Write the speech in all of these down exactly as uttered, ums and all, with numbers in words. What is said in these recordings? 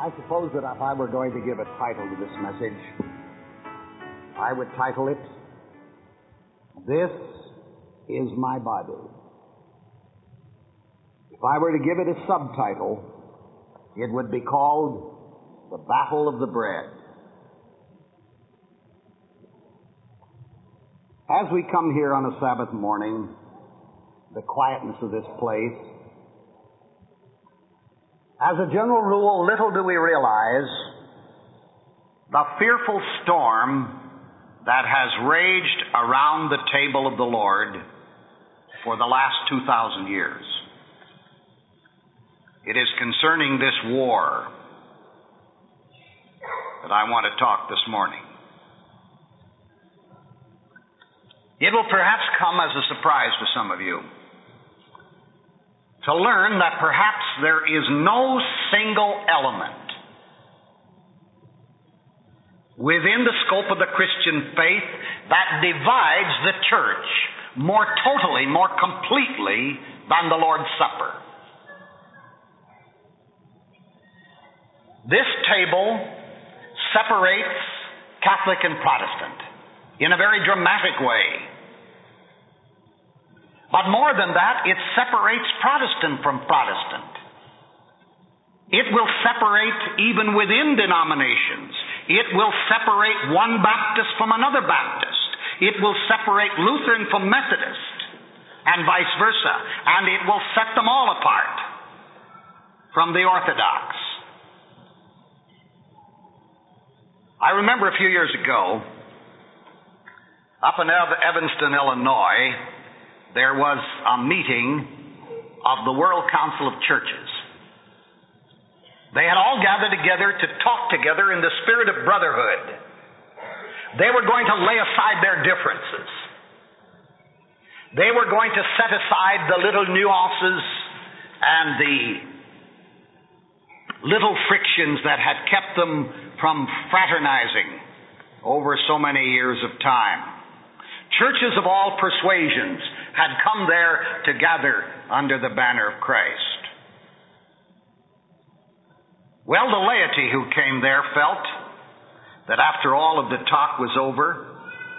I suppose that if I were going to give a title to this message, I would title it, "This is My Body." If I were to give it a subtitle, it would be called "The Battle of the Bread." As we come here on a Sabbath morning, the quietness of this place, as a general rule, little do we realize the fearful storm that has raged around the table of the Lord for the last two thousand years. It is concerning this war that I want to talk this morning. It will perhaps come as a surprise to some of you to learn that perhaps there is no single element within the scope of the Christian faith that divides the church more totally, more completely than the Lord's Supper. This table separates Catholic and Protestant in a very dramatic way. But more than that, it separates Protestant from Protestant. It will separate even within denominations. It will separate one Baptist from another Baptist. It will separate Lutheran from Methodist, and vice versa. And it will set them all apart from the Orthodox. I remember a few years ago, up in Evanston, Illinois, there was a meeting of the World Council of Churches. They had all gathered together to talk together in the spirit of brotherhood. They were going to lay aside their differences. They were going to set aside the little nuances and the little frictions that had kept them from fraternizing over so many years of time. Churches of all persuasions had come there to gather under the banner of Christ. Well, the laity who came there felt that after all of the talk was over,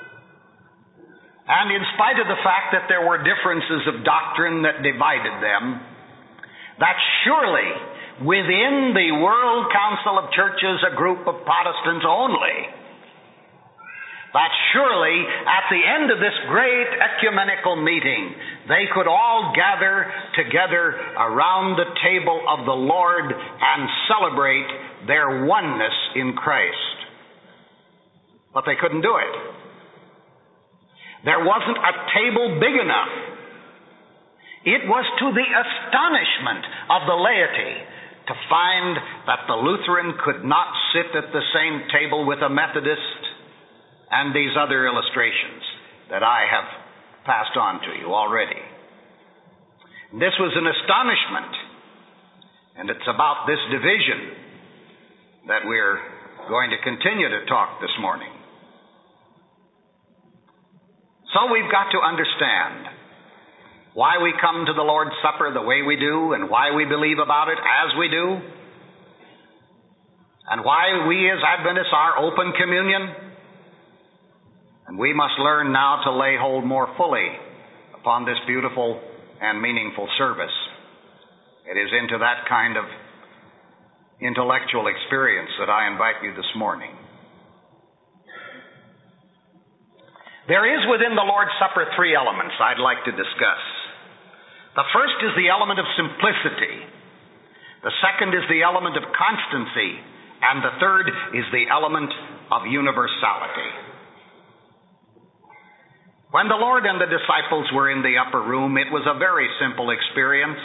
and in spite of the fact that there were differences of doctrine that divided them, that surely within the World Council of Churches, a group of Protestants only, that surely at the end of this great ecumenical meeting, they could all gather together around the table of the Lord and celebrate their oneness in Christ. But they couldn't do it. There wasn't a table big enough. It was to the astonishment of the laity to find that the Lutheran could not sit at the same table with a Methodist and these other illustrations that I have passed on to you already. This was an astonishment, and it's about this division that we're going to continue to talk this morning. So we've got to understand why we come to the Lord's Supper the way we do, and why we believe about it as we do, and why we as Adventists are open communion. And we must learn now to lay hold more fully upon this beautiful and meaningful service. It is into that kind of intellectual experience that I invite you this morning. There is within the Lord's Supper three elements I'd like to discuss. The first is the element of simplicity. The second is the element of constancy. And the third is the element of universality. When the Lord and the disciples were in the upper room, it was a very simple experience.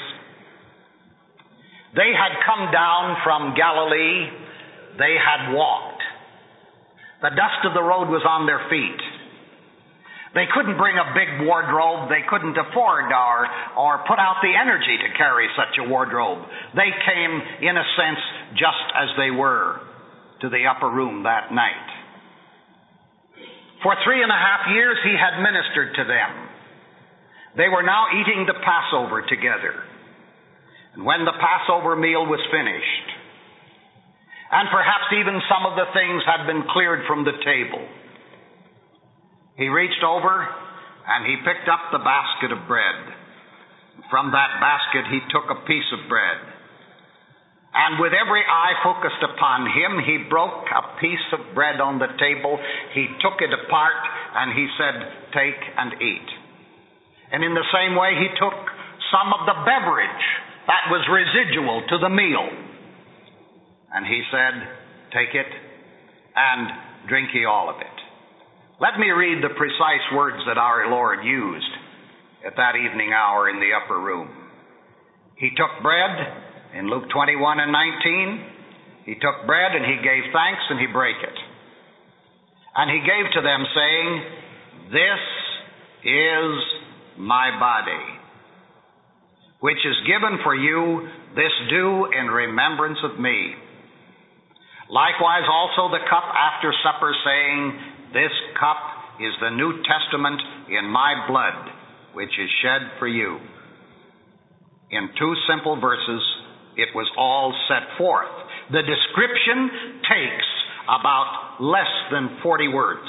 They had come down from Galilee. They had walked. The dust of the road was on their feet. They couldn't bring a big wardrobe. They couldn't afford or, or put out the energy to carry such a wardrobe. They came, in a sense, just as they were to the upper room that night. For three and a half years he had ministered to them. They were now eating the Passover together. And when the Passover meal was finished, and perhaps even some of the things had been cleared from the table. He reached over and he picked up the basket of bread. From that basket he took a piece of bread. And with every eye focused upon him, he broke a piece of bread on the table. He took it apart and he said, "Take and eat." And in the same way, he took some of the beverage that was residual to the meal. And he said, "Take it and drink ye all of it." Let me read the precise words that our Lord used at that evening hour in the upper room. He took bread. In Luke twenty-one and nineteen, he took bread and he gave thanks and he brake it. And he gave to them, saying, "This is my body, which is given for you. This do in remembrance of me." Likewise also the cup after supper, saying, "This cup is the New Testament in my blood, which is shed for you." In two simple verses, it was all set forth. The description takes about less than forty words.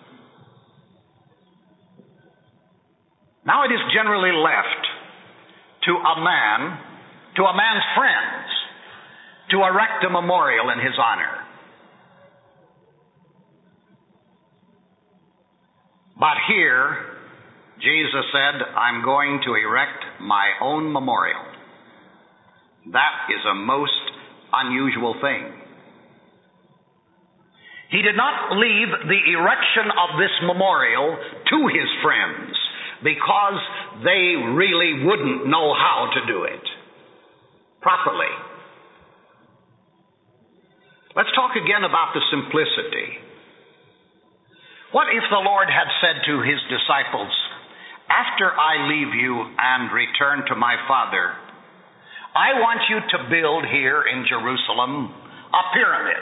Now it is generally left to a man, to a man's friends, to erect a memorial in his honor. But here, Jesus said, "I'm going to erect my own memorial." That is a most unusual thing. He did not leave the erection of this memorial to his friends because they really wouldn't know how to do it properly. Let's talk again about the simplicity. What if the Lord had said to his disciples, "After I leave you and return to my Father, I want you to build here in Jerusalem a pyramid.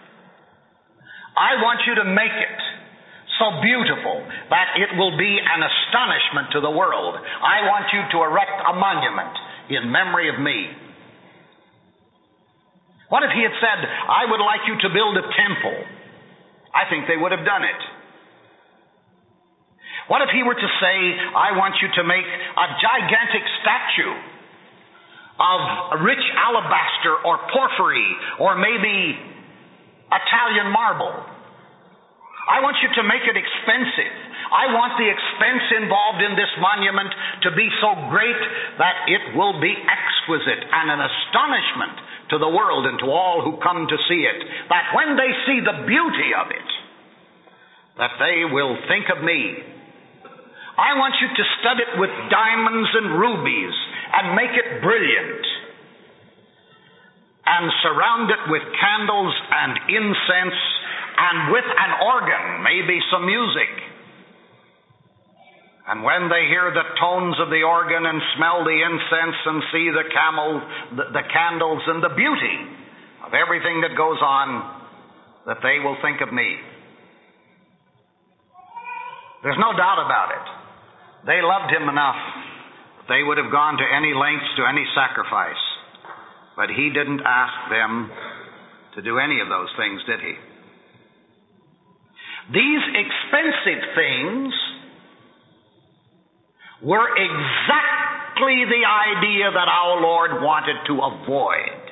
I want you to make it so beautiful that it will be an astonishment to the world. I want you to erect a monument in memory of me." What if he had said, "I would like you to build a temple"? I think they would have done it. What if he were to say, "I want you to make a gigantic statue of rich alabaster or porphyry or maybe Italian marble. I want you to make it expensive. I want the expense involved in this monument to be so great that it will be exquisite and an astonishment to the world and to all who come to see it, that when they see the beauty of it, that they will think of me. I want you to stud it with diamonds and rubies and make it brilliant, and surround it with candles and incense, and with an organ, maybe some music. And when they hear the tones of the organ and smell the incense and see the camel, the, the candles and the beauty of everything that goes on, that they will think of me." There's no doubt about it. They loved him enough. They would have gone to any lengths, to any sacrifice. But he didn't ask them to do any of those things, did he? These expensive things were exactly the idea that our Lord wanted to avoid.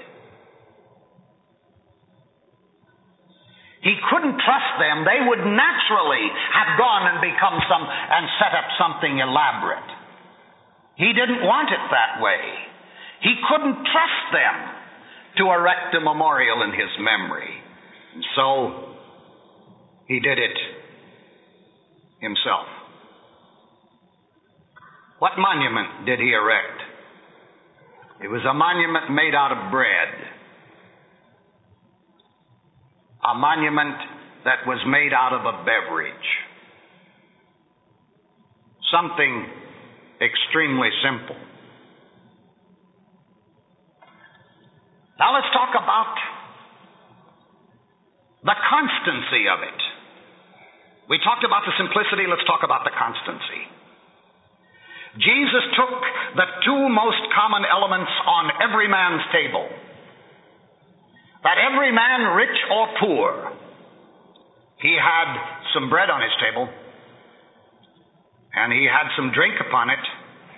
He couldn't trust them. They would naturally have gone and become some and set up something elaborate. He didn't want it that way. He couldn't trust them to erect a memorial in his memory. And so he did it himself. What monument did he erect? It was a monument made out of bread. A monument that was made out of a beverage. Something extremely simple. Now let's talk about the constancy of it. We talked about the simplicity, let's talk about the constancy. Jesus took the two most common elements on every man's table: that every man, rich or poor, he had some bread on his table, and he had some drink upon it.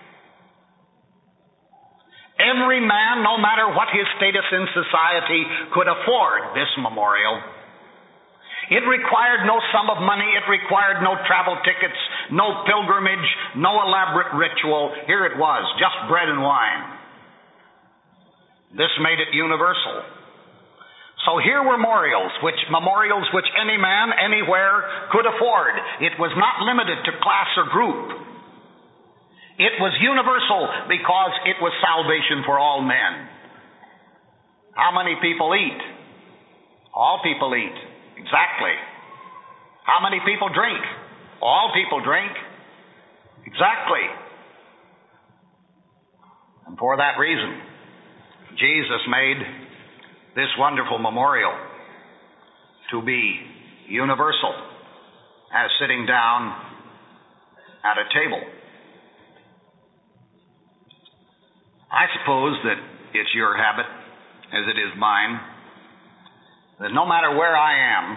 Every man, no matter what his status in society, could afford this memorial. It required no sum of money. It required no travel tickets, no pilgrimage, no elaborate ritual. Here it was, just bread and wine. This made it universal. So here were memorials, which memorials which any man, anywhere could afford. It was not limited to class or group. It was universal because it was salvation for all men. How many people eat? All people eat. Exactly. How many people drink? All people drink. Exactly. And for that reason, Jesus made this wonderful memorial to be universal as sitting down at a table. I suppose that it's your habit, as it is mine, that no matter where I am,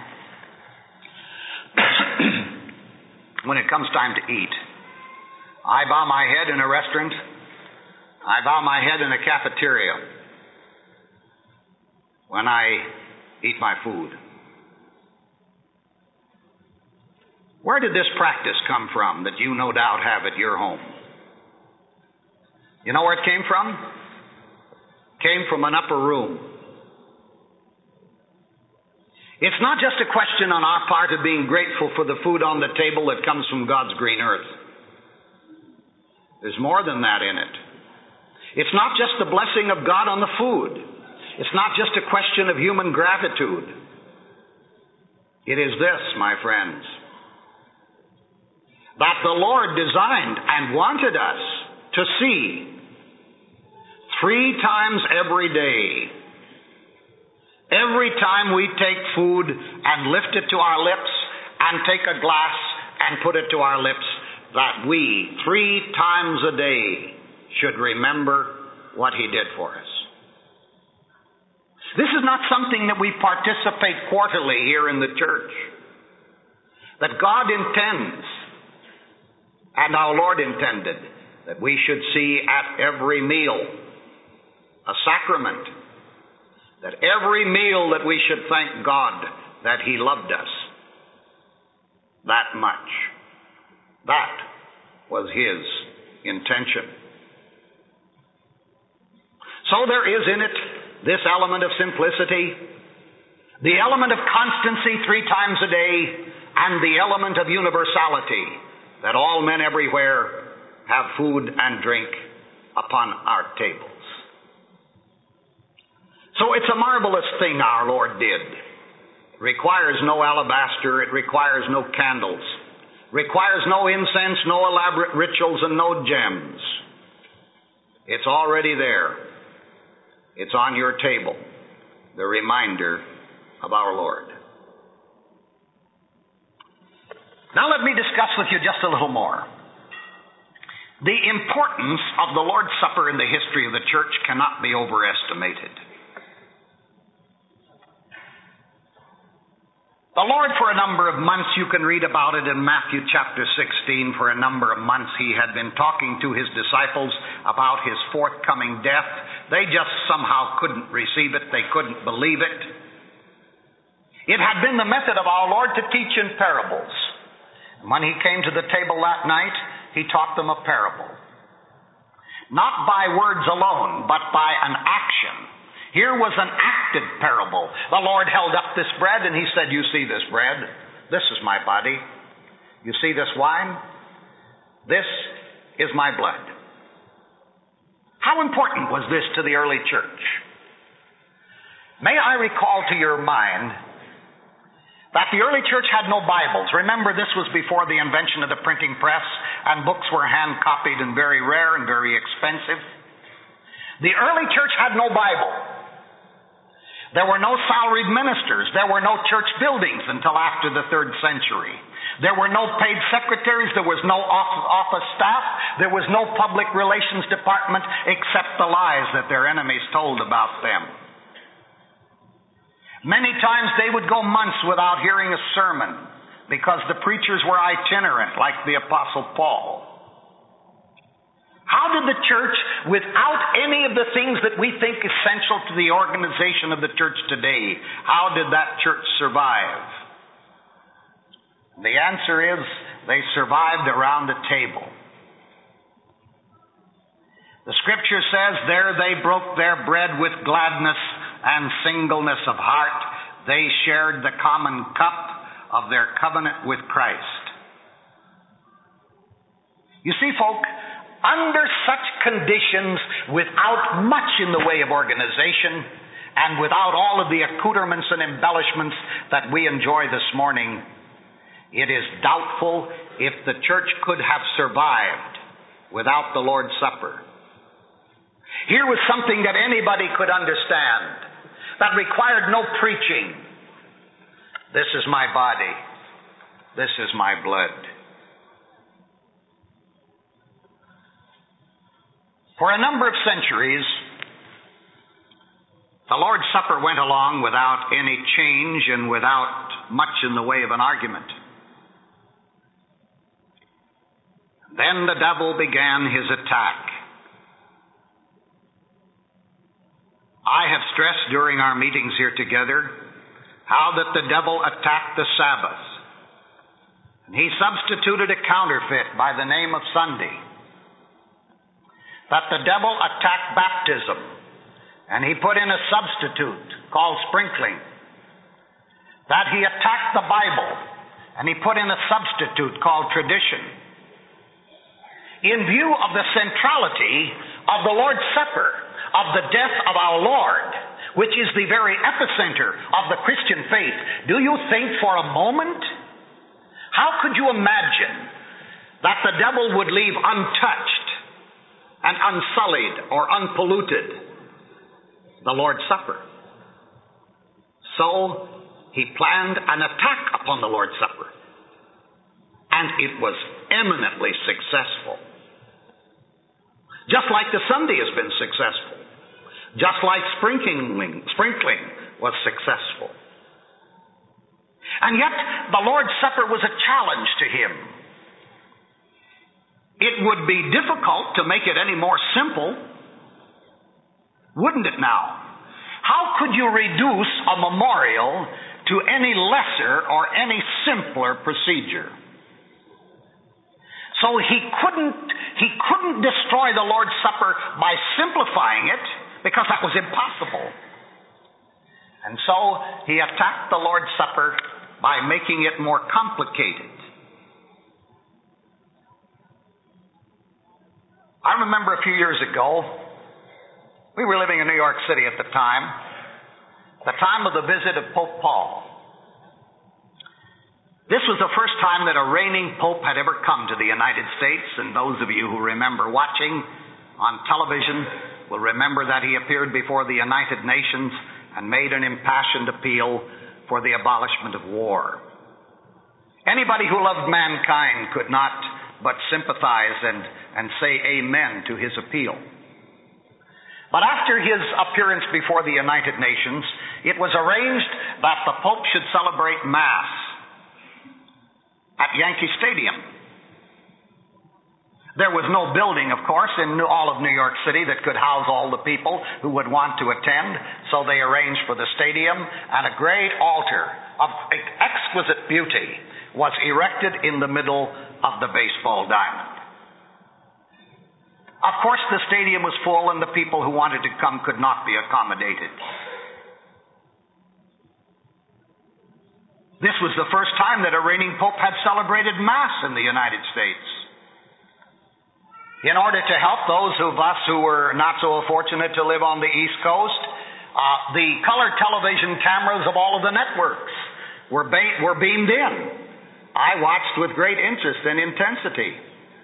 when it comes time to eat, I bow my head in a restaurant, I bow my head in a cafeteria when I eat my food. Where did this practice come from that you no doubt have at your home? You know where it came from? It came from an upper room. It's not just a question on our part of being grateful for the food on the table that comes from God's green earth. There's more than that in it. It's not just the blessing of God on the food. It's not just a question of human gratitude. It is this, my friends, that the Lord designed and wanted us to see three times every day. Every time we take food and lift it to our lips and take a glass and put it to our lips, that we, three times a day, should remember what He did for us. This is not something that we participate quarterly here in the church. That God intends, and our Lord intended, that we should see at every meal a sacrament. That every meal that we should thank God that He loved us that much. That was His intention. So there is in it this element of simplicity, the element of constancy three times a day, and the element of universality, that all men everywhere have food and drink upon our tables. So it's a marvelous thing our Lord did. It requires no alabaster, it requires no candles, requires no incense, no elaborate rituals, and no gems. It's already there. It's on your table, the reminder of our Lord. Now let me discuss with you just a little more. The importance of the Lord's Supper in the history of the church cannot be overestimated. The Lord, for a number of months, you can read about it in Matthew chapter sixteen, for a number of months He had been talking to His disciples about His forthcoming death. They just somehow couldn't receive it. They couldn't believe it. It had been the method of our Lord to teach in parables. And when He came to the table that night, He taught them a parable. Not by words alone, but by an action. Here was an acted parable. The Lord held up this bread and He said, "You see this bread? This is my body. You see this wine? This is my blood." How important was this to the early church? May I recall to your mind that the early church had no Bibles. Remember, this was before the invention of the printing press, and books were hand-copied and very rare and very expensive. The early church had no Bible. There were no salaried ministers. There were no church buildings until after the third century. There were no paid secretaries. There was no office staff. There was no public relations department except the lies that their enemies told about them. Many times they would go months without hearing a sermon because the preachers were itinerant, like the Apostle Paul. How did the church, without any of the things that we think essential to the organization of the church today, how did that church survive? The answer is they survived around a table. The scripture says, there they broke their bread with gladness and singleness of heart. They shared the common cup of their covenant with Christ. You see, folk, under such conditions, without much in the way of organization, and without all of the accoutrements and embellishments that we enjoy this morning, it is doubtful if the church could have survived without the Lord's Supper. Here was something that anybody could understand, that required no preaching. This is my body. This is my blood. For a number of centuries, the Lord's Supper went along without any change and without much in the way of an argument. Then the devil began his attack. I have stressed during our meetings here together how that the devil attacked the Sabbath. And he substituted a counterfeit by the name of Sunday. That the devil attacked baptism, and he put in a substitute called sprinkling. That he attacked the Bible, and he put in a substitute called tradition. In view of the centrality of the Lord's Supper, of the death of our Lord, which is the very epicenter of the Christian faith, do you think for a moment, how could you imagine that the devil would leave untouched and unsullied or unpolluted the Lord's Supper? So he planned an attack upon the Lord's Supper, and it was eminently successful. Just like the Sunday has been successful. Just like sprinkling, sprinkling was successful. And yet, the Lord's Supper was a challenge to him. It would be difficult to make it any more simple, wouldn't it now? How could you reduce a memorial to any lesser or any simpler procedure? So he couldn't, he couldn't destroy the Lord's Supper by simplifying it, because that was impossible. And so he attacked the Lord's Supper by making it more complicated. I remember a few years ago, we were living in New York City at the time, the time of the visit of Pope Paul. This was the first time that a reigning pope had ever come to the United States, and those of you who remember watching on television will remember that he appeared before the United Nations and made an impassioned appeal for the abolishment of war. Anybody who loved mankind could not but sympathize and, and say amen to his appeal. But after his appearance before the United Nations, it was arranged that the Pope should celebrate Mass at Yankee Stadium. There was no building, of course, in all of New York City that could house all the people who would want to attend, so they arranged for the stadium, and a great altar of exquisite beauty was erected in the middle of the baseball diamond. Of course, the stadium was full, and the people who wanted to come could not be accommodated. This was the first time that a reigning pope had celebrated Mass in the United States. In order to help those of us who were not so fortunate to live on the East Coast, uh, the color television cameras of all of the networks were, ba- were beamed in. I watched with great interest and intensity.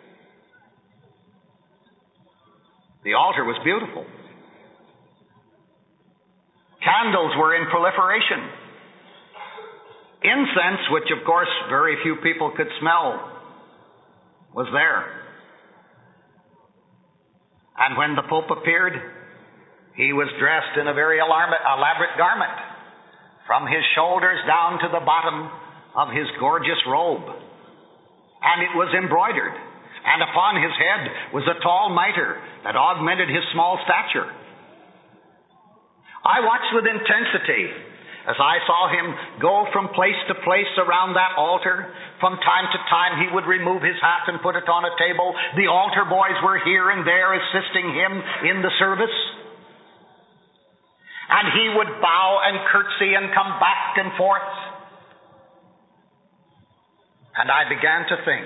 The altar was beautiful. Candles were in proliferation. Incense, which of course very few people could smell, was there. And when the Pope appeared, he was dressed in a very alarm- elaborate garment, from his shoulders down to the bottom of his gorgeous robe. And it was embroidered. And upon his head was a tall mitre that augmented his small stature. I watched with intensity as I saw him go from place to place around that altar. From time to time he would remove his hat and put it on a table. The altar boys were here and there assisting him in the service. And he would bow and curtsy and come back and forth. And I began to think,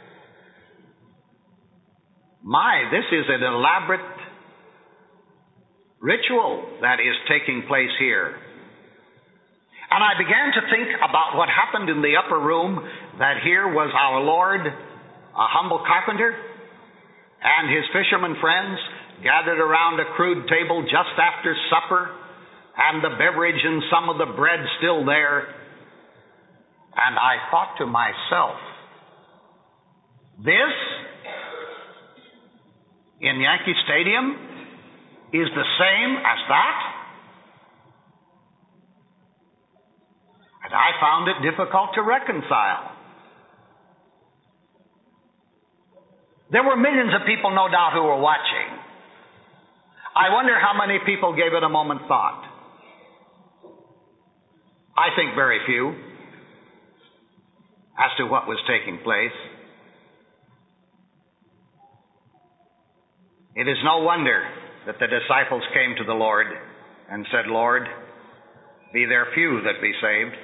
my, this is an elaborate ritual that is taking place here. And I began to think about what happened in the upper room, that here was our Lord, a humble carpenter, and his fishermen friends gathered around a crude table just after supper, and the beverage and some of the bread still there. And I thought to myself, this in Yankee Stadium is the same as that? And I found it difficult to reconcile. There were millions of people, no doubt, who were watching. I wonder how many people gave it a moment's thought. I think very few, as to what was taking place. It is no wonder that the disciples came to the Lord and said, Lord, be there few that be saved.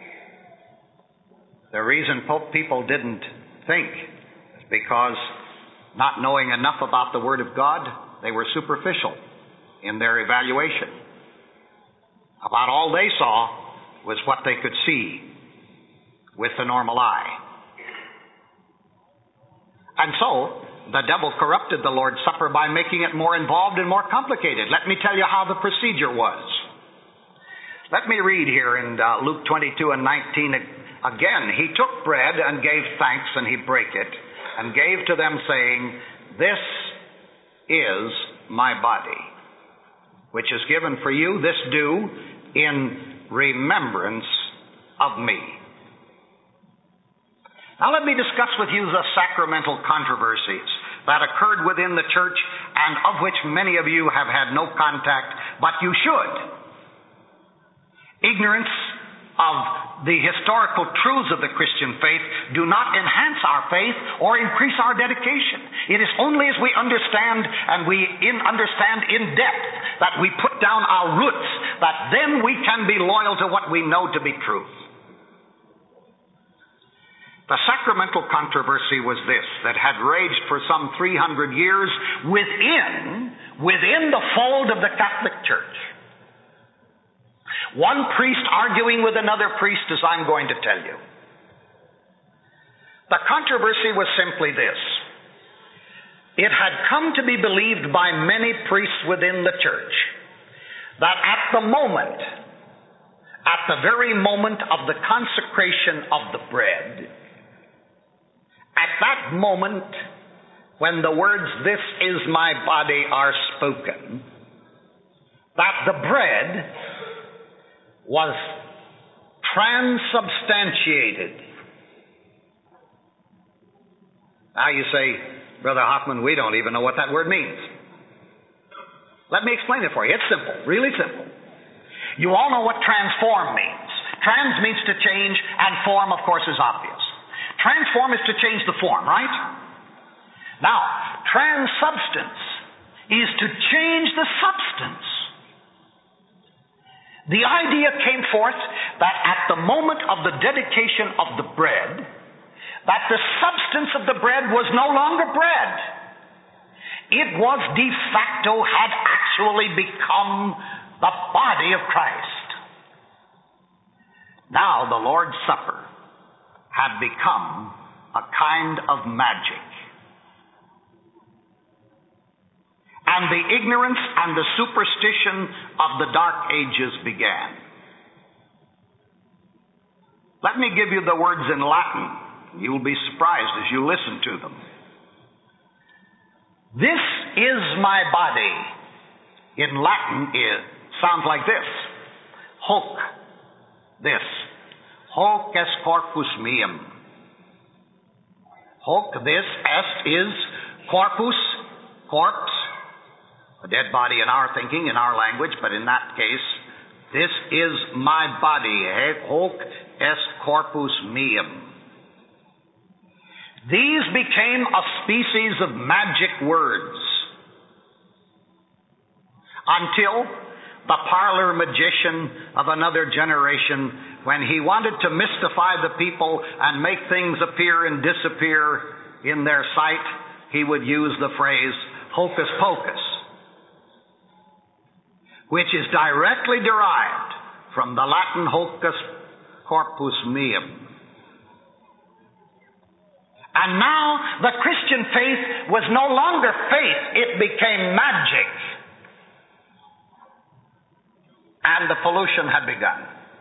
The reason people didn't think is because, not knowing enough about the Word of God, they were superficial in their evaluation. About all they saw was what they could see with the normal eye. And so, the devil corrupted the Lord's Supper by making it more involved and more complicated. Let me tell you how the procedure was. Let me read here in uh, Luke twenty-two and nineteen again. He took bread and gave thanks, and he brake it, and gave to them, saying, This is my body, which is given for you. This do in remembrance of me. Now let me discuss with you the sacramental controversies that occurred within the church and of which many of you have had no contact, but you should. Ignorance of the historical truths of the Christian faith do not enhance our faith or increase our dedication. It is only as we understand and we in understand in depth that we put down our roots, that then we can be loyal to what we know to be truth. The sacramental controversy was this, that had raged for some three hundred years within, within the fold of the Catholic Church. One priest arguing with another priest, as I'm going to tell you. The controversy was simply this. It had come to be believed by many priests within the church that at the moment, at the very moment of the consecration of the bread, at that moment when the words, "This is my body," are spoken, that the bread was transubstantiated. Now you say, Brother Hoffman, we don't even know what that word means. Let me explain it for you. It's simple, really simple. You all know what transform means. Trans means to change, and form, of course, is obvious. Transform is to change the form, right? Now, transubstance is to change the substance. The idea came forth that at the moment of the dedication of the bread, that the substance of the bread was no longer bread. It was de facto, had actually become the body of Christ. Now the Lord's Supper had become a kind of magic. And the ignorance and the superstition of the Dark Ages began. Let me give you the words in Latin. You will be surprised as you listen to them. This is my body. In Latin, it sounds like this. Hoc this. Hoc est corpus meum. Hoc, this, est is corpus, corpse, a dead body in our thinking, in our language, but in that case, this is my body. Hoc est corpus meum. These became a species of magic words until the parlor magician of another generation, when he wanted to mystify the people and make things appear and disappear in their sight, he would use the phrase hocus pocus, which is directly derived from the Latin hocus corpus meum. And now the Christian faith was no longer faith, it became magic. And the pollution had begun.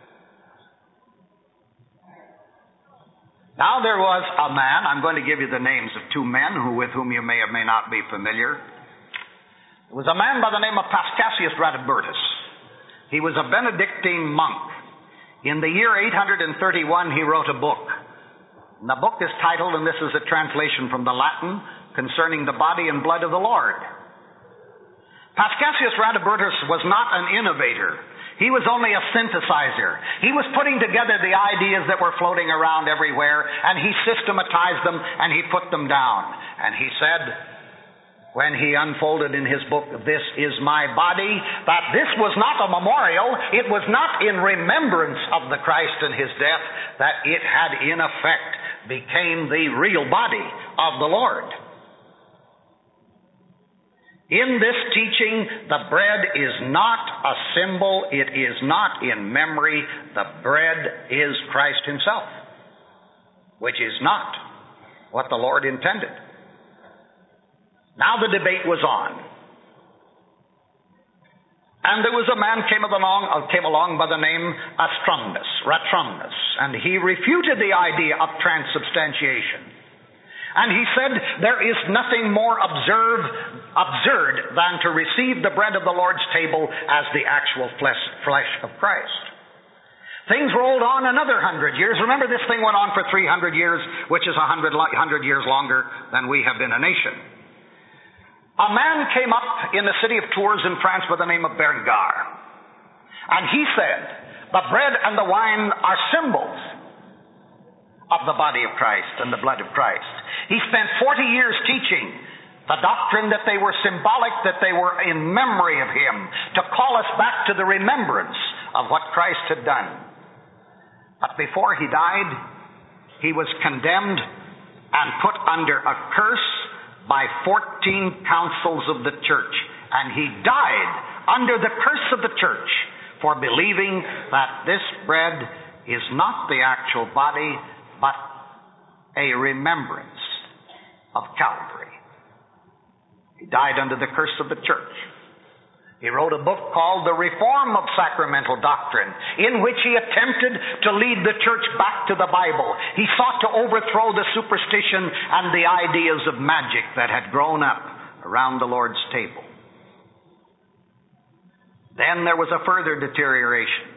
Now there was a man, I'm going to give you the names of two men who, with whom you may or may not be familiar. There was a man by the name of Paschasius Radabertus. He was a Benedictine monk. In the year eight hundred thirty-one, he wrote a book. And the book is titled, and this is a translation from the Latin, Concerning the Body and Blood of the Lord. Paschasius Radabertus was not an innovator. He was only a synthesizer. He was putting together the ideas that were floating around everywhere, and he systematized them, and he put them down. And he said, when he unfolded in his book, This is My Body, that this was not a memorial, it was not in remembrance of the Christ and his death, that it had in effect became the real body of the Lord. In this teaching, the bread is not a symbol, it is not in memory. The bread is Christ himself, which is not what the Lord intended. Now the debate was on. And there was a man came along, came along by the name Astrumnus, Ratrumnus, and he refuted the idea of transubstantiation. And he said, there is nothing more absurd, absurd than to receive the bread of the Lord's table as the actual flesh, flesh of Christ. Things rolled on another hundred years. Remember, this thing went on for three hundred years, which is a hundred, hundred years longer than we have been a nation. A man came up in the city of Tours in France by the name of Berengar. And he said, the bread and the wine are symbols of the body of Christ and the blood of Christ. He spent forty years teaching the doctrine that they were symbolic, that they were in memory of him, to call us back to the remembrance of what Christ had done. But before he died, he was condemned and put under a curse by fourteen councils of the church. And he died under the curse of the church for believing that this bread is not the actual body, but a remembrance of Calvary. He died under the curse of the church. He wrote a book called The Reform of Sacramental Doctrine, in which he attempted to lead the church back to the Bible. He sought to overthrow the superstition and the ideas of magic that had grown up around the Lord's table. Then there was a further deterioration.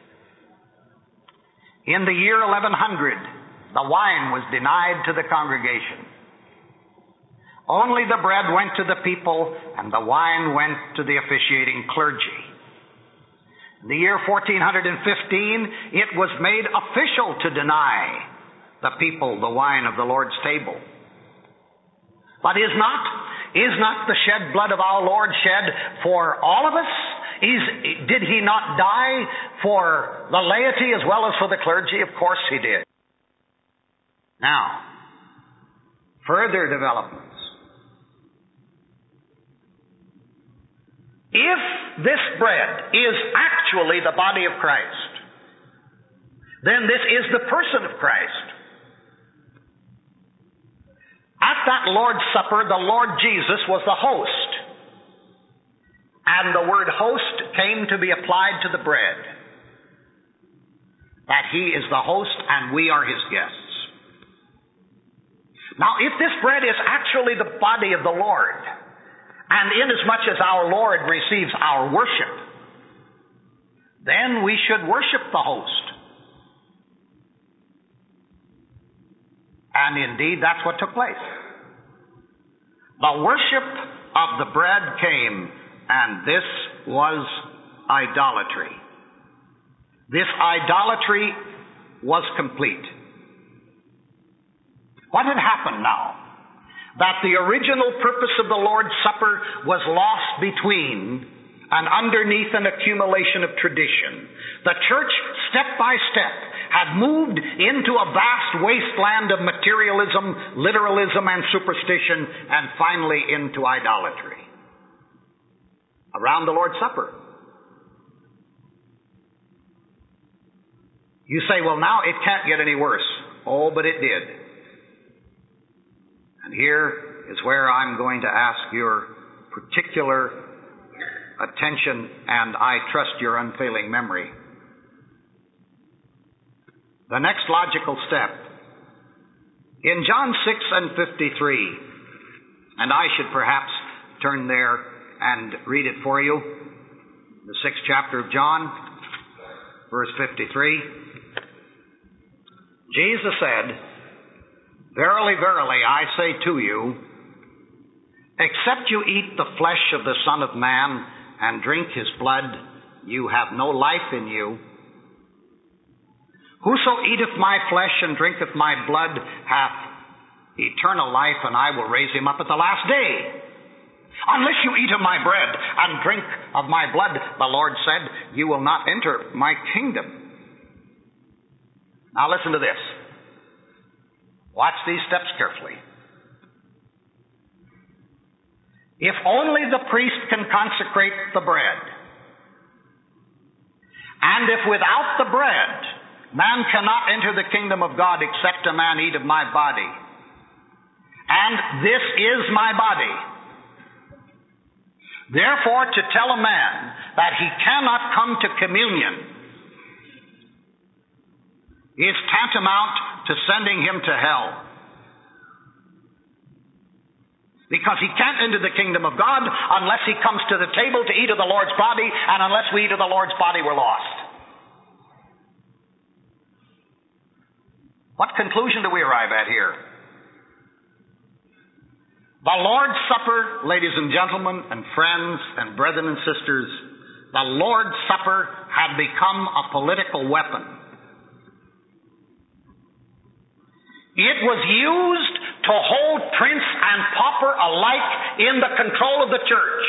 In the year eleven hundred, the wine was denied to the congregation. Only the bread went to the people, and the wine went to the officiating clergy. In the year fourteen fifteen, it was made official to deny the people the wine of the Lord's table. But is not, is not the shed blood of our Lord shed for all of us? Is, did he not die for the laity as well as for the clergy? Of course he did. Now, further developments. If this bread is actually the body of Christ, then this is the person of Christ. At that Lord's Supper, the Lord Jesus was the host. And the word host came to be applied to the bread. That he is the host and we are his guests. Now, if this bread is actually the body of the Lord, and inasmuch as our Lord receives our worship, then we should worship the host And indeed, that's what took place. The worship of the bread came, and this was idolatry. This idolatry was complete. What had happened now? That the original purpose of the Lord's Supper was lost between and underneath an accumulation of tradition. The church, step by step, had moved into a vast wasteland of materialism, literalism, and superstition, and finally into idolatry. Around the Lord's Supper. You say, well, now it can't get any worse. Oh, but it did. And here is where I'm going to ask your particular attention, and I trust your unfailing memory. The next logical step. In John six and fifty-three, and I should perhaps turn there and read it for you, the sixth chapter of John, verse fifty-three. Jesus said, "Verily, verily, I say to you, except you eat the flesh of the Son of Man and drink his blood, you have no life in you. Whoso eateth my flesh and drinketh my blood hath eternal life, and I will raise him up at the last day. Unless you eat of my bread and drink of my blood," the Lord said, "you will not enter my kingdom." Now listen to this. Watch these steps carefully. If only the priest can consecrate the bread, and if without the bread man cannot enter the kingdom of God except a man eat of my body, and this is my body, therefore to tell a man that he cannot come to communion is tantamount to sending him to hell. Because he can't enter the kingdom of God unless he comes to the table to eat of the Lord's body, and unless we eat of the Lord's body, we're lost. What conclusion do we arrive at here? The Lord's Supper, ladies and gentlemen, and friends, and brethren and sisters, the Lord's Supper had become a political weapon. It was used to hold prince and pauper alike in the control of the church.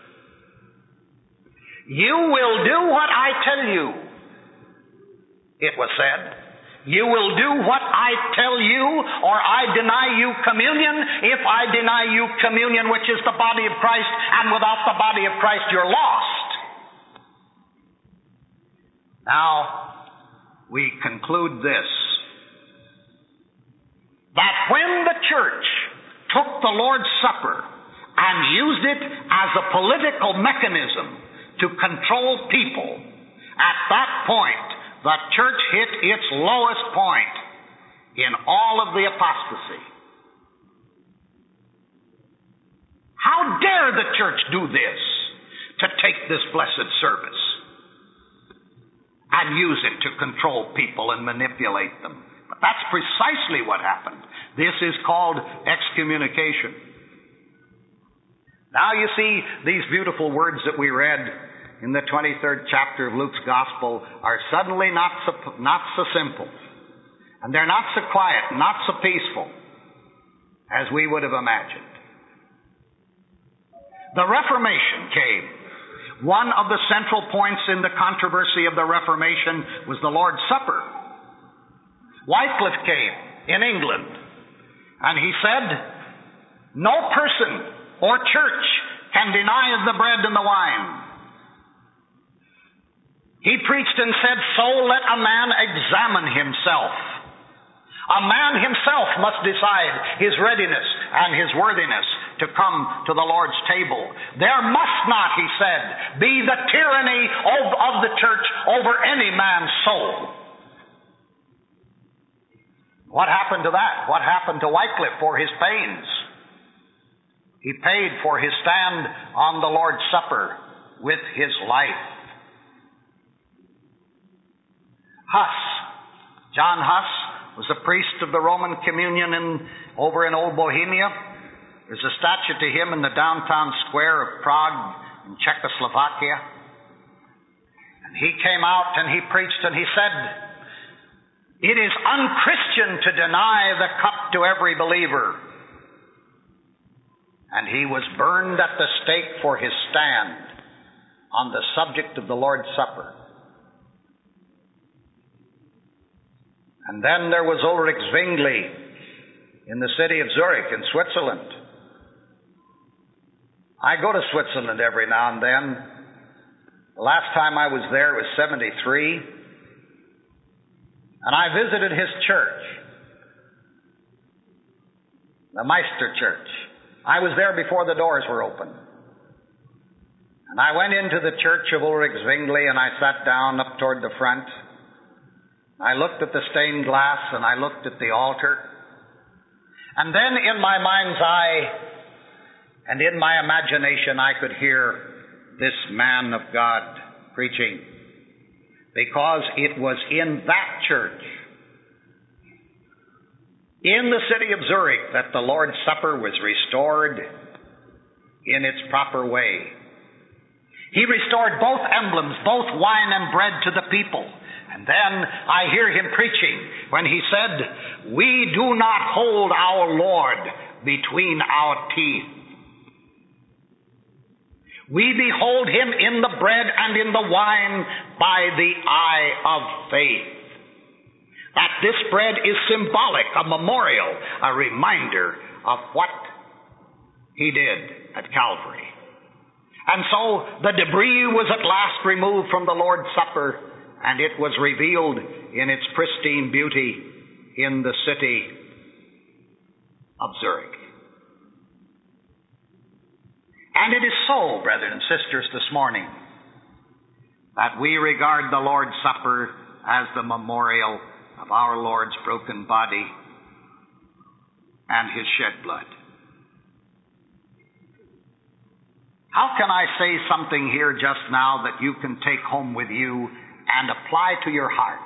You will do what I tell you, it was said. You will do what I tell you, or I deny you communion. If I deny you communion, which is the body of Christ, and without the body of Christ, you're lost. Now, we conclude this. That when the church took the Lord's Supper and used it as a political mechanism to control people, at that point, the church hit its lowest point in all of the apostasy. How dare the church do this, to take this blessed service and use it to control people and manipulate them? But that's precisely what happened. This is called excommunication. Now you see, these beautiful words that we read in the twenty-third chapter of Luke's Gospel are suddenly not so, not so simple. And they're not so quiet, not so peaceful as we would have imagined. The Reformation came. One of the central points in the controversy of the Reformation was the Lord's Supper. Wycliffe came in England, and he said, "No person or church can deny of the bread and the wine." He preached and said, "So let a man examine himself." A man himself must decide his readiness and his worthiness to come to the Lord's table. There must not, he said, be the tyranny of, of the church over any man's soul. What happened to that? What happened to Wycliffe for his pains? He paid for his stand on the Lord's Supper with his life. Huss, John Huss, was a priest of the Roman Communion in, over in Old Bohemia. There's a statue to him in the downtown square of Prague in Czechoslovakia. And he came out and he preached and he said, "It is unchristian to deny the cup to every believer." And he was burned at the stake for his stand on the subject of the Lord's Supper. And then there was Ulrich Zwingli in the city of Zurich in Switzerland. I go to Switzerland every now and then. The last time I was there was seventy-three. And I visited his church, the Meister Church. I was there before the doors were open. And I went into the church of Ulrich Zwingli and I sat down up toward the front. I looked at the stained glass and I looked at the altar. And then in my mind's eye and in my imagination I could hear this man of God preaching, because it was in that church, in the city of Zurich, that the Lord's Supper was restored in its proper way. He restored both emblems, both wine and bread, to the people. And then I hear him preaching when he said, "We do not hold our Lord between our teeth. We behold him in the bread and in the wine by the eye of faith." That this bread is symbolic, a memorial, a reminder of what he did at Calvary. And so the debris was at last removed from the Lord's Supper, and it was revealed in its pristine beauty in the city of Zurich. And it is so, brethren and sisters, this morning, that we regard the Lord's Supper as the memorial of our Lord's broken body and his shed blood. How can I say something here just now that you can take home with you and apply to your heart?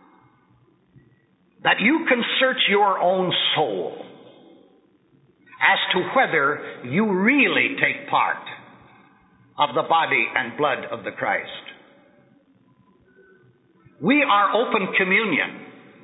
That you can search your own soul as to whether you really take part of the body and blood of the Christ. We are open communion.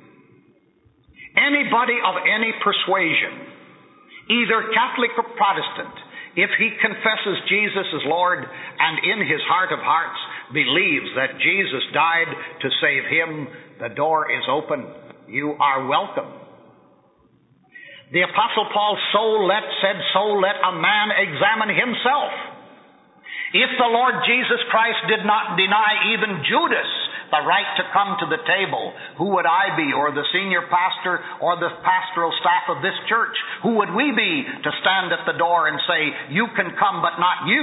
Anybody of any persuasion, either Catholic or Protestant, if he confesses Jesus as Lord and in his heart of hearts believes that Jesus died to save him, the door is open. You are welcome. The Apostle Paul so let, said, so let a man examine himself. If the Lord Jesus Christ did not deny even Judas the right to come to the table, who would I be, or the senior pastor, or the pastoral staff of this church? Who would we be to stand at the door and say, you can come, but not you?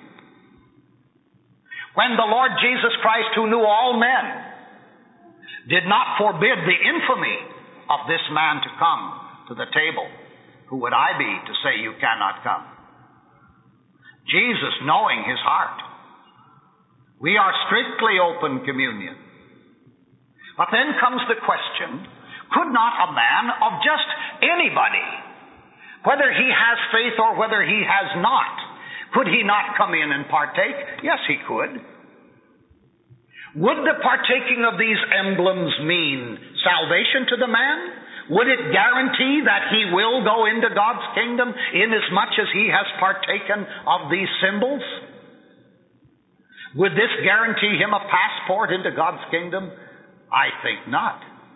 When the Lord Jesus Christ, who knew all men, did not forbid the infamy of this man to come to the table, who would I be to say you cannot come? Jesus, knowing his heart. We are strictly open communion. But then comes the question, could not a man of just anybody, whether he has faith or whether he has not, could he not come in and partake? Yes, he could. Would the partaking of these emblems mean salvation to the man? Would it guarantee that he will go into God's kingdom inasmuch as he has partaken of these symbols? Would this guarantee him a passport into God's kingdom? I think not.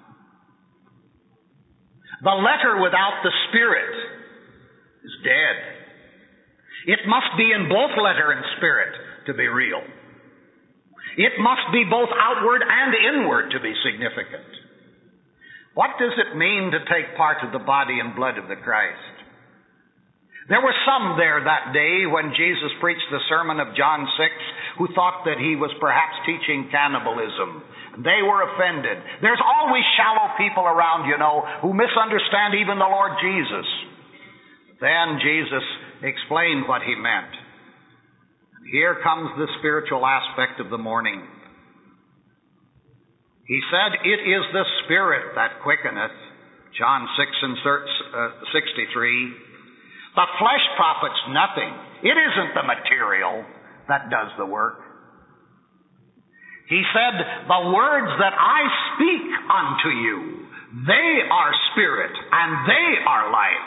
The letter without the spirit is dead. It must be in both letter and spirit to be real. It must be both outward and inward to be significant. What does it mean to take part of the body and blood of the Christ? There were some there that day when Jesus preached the sermon of John six who thought that he was perhaps teaching cannibalism. They were offended. There's always shallow people around, you know, who misunderstand even the Lord Jesus. Then Jesus explained what he meant. Here comes the spiritual aspect of the morning. He said, "It is the Spirit that quickeneth, John six and sixty-three. The flesh profits nothing. It isn't the material that does the work. He said, the words that I speak unto you, they are spirit and they are life.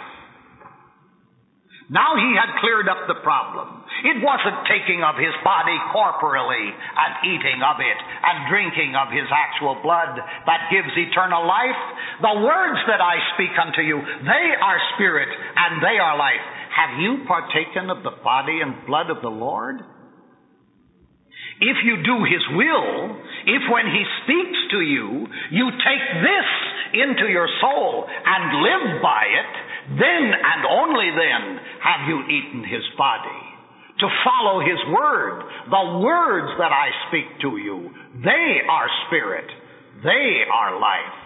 Now he had cleared up the problem. It wasn't taking of his body corporally and eating of it and drinking of his actual blood that gives eternal life. The words that I speak unto you, they are spirit and they are life. Have you partaken of the body and blood of the Lord? If you do his will, if when he speaks to you, you take this into your soul and live by it, then and only then have you eaten his body. To follow his word, the words that I speak to you, they are spirit, they are life.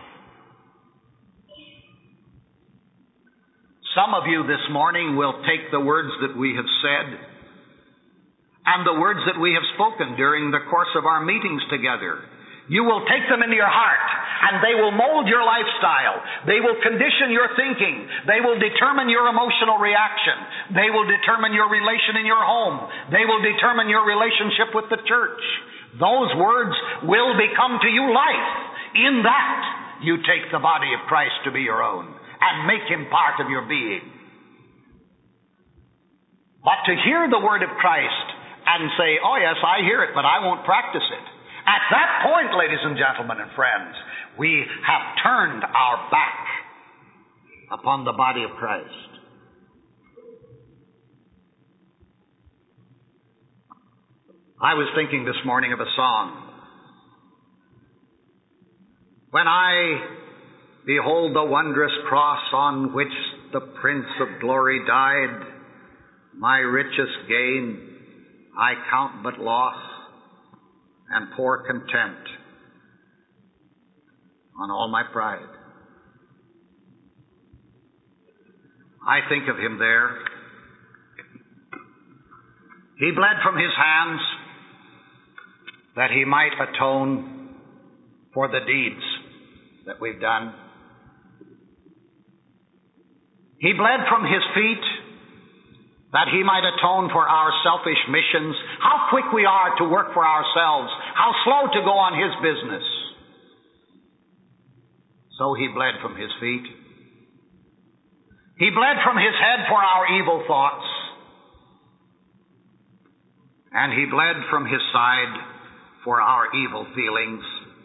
Some of you this morning will take the words that we have said and the words that we have spoken during the course of our meetings together. You will take them into your heart, and they will mold your lifestyle. They will condition your thinking. They will determine your emotional reaction. They will determine your relation in your home. They will determine your relationship with the church. Those words will become to you life. In that, you take the body of Christ to be your own and make him part of your being. But to hear the word of Christ and say, oh yes, I hear it, but I won't practice it. At that point, ladies and gentlemen and friends, we have turned our back upon the body of Christ. I was thinking this morning of a song. When I behold the wondrous cross on which the Prince of Glory died, my richest gain I count but loss and pour contempt on all my pride. I think of him there. He bled from his hands that he might atone for the deeds that we've done. He bled from his feet that he might atone for our selfish missions. How quick we are to work for ourselves. How slow to go on his business. So he bled from his feet. He bled from his head for our evil thoughts. And he bled from his side for our evil feelings.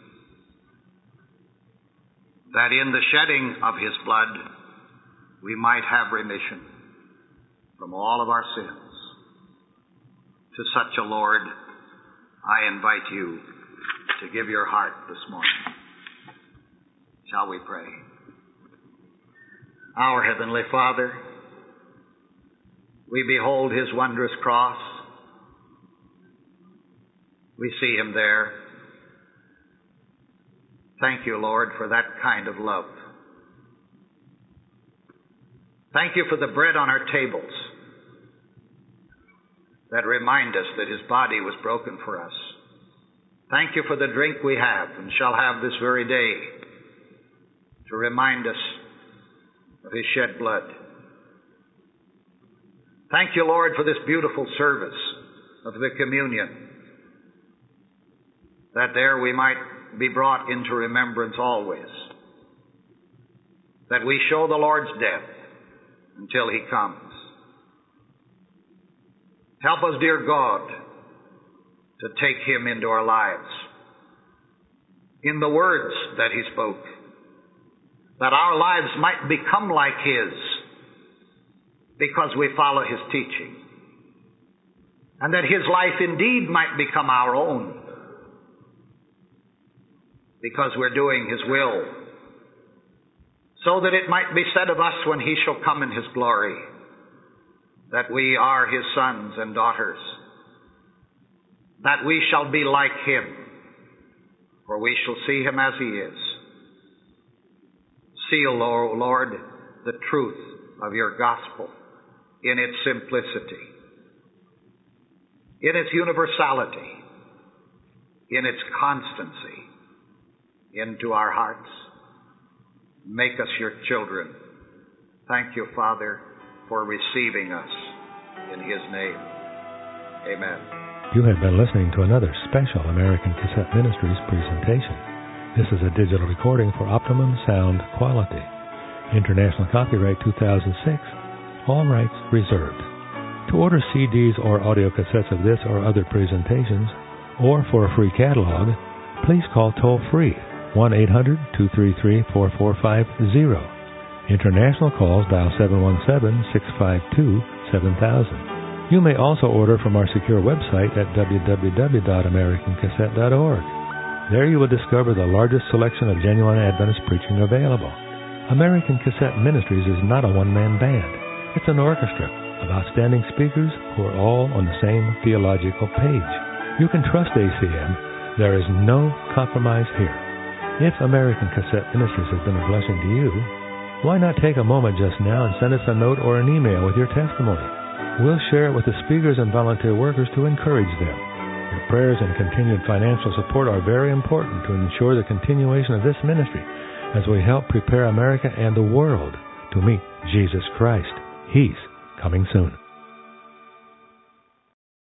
That in the shedding of his blood, we might have remission from all of our sins. To such a Lord, I invite you to give your heart this morning. Shall we pray? Our Heavenly Father, we behold his wondrous cross. We see him there. Thank you, Lord, for that kind of love. Thank you for the bread on our tables that remind us that his body was broken for us. Thank you for the drink we have and shall have this very day to remind us of his shed blood. Thank you, Lord, for this beautiful service of the communion, that there we might be brought into remembrance always, that we show the Lord's death until he comes. Help us, dear God, to take him into our lives in the words that he spoke, that our lives might become like his because we follow his teaching, and that his life indeed might become our own because we're doing his will, so that it might be said of us when he shall come in his glory, that we are his sons and daughters, that we shall be like him, for we shall see him as he is. Seal, O Lord, the truth of your gospel in its simplicity, in its universality, in its constancy into our hearts. Make us your children. Thank you, Father, for receiving us in His name. Amen. You have been listening to another special American Cassette Ministries presentation. This is a digital recording for optimum sound quality. International copyright two thousand six. All rights reserved. To order C Ds or audio cassettes of this or other presentations, or for a free catalog, please call toll-free one eight hundred two three three four four five zero. International calls dial seven one seven six five two seven thousand. You may also order from our secure website at w w w dot american cassette dot org. There you will discover the largest selection of genuine Adventist preaching available. American Cassette Ministries is not a one-man band. It's an orchestra of outstanding speakers who are all on the same theological page. You can trust A C M. There is no compromise here. If American Cassette Ministries has been a blessing to you, why not take a moment just now and send us a note or an email with your testimony? We'll share it with the speakers and volunteer workers to encourage them. Your prayers and continued financial support are very important to ensure the continuation of this ministry as we help prepare America and the world to meet Jesus Christ. He's coming soon.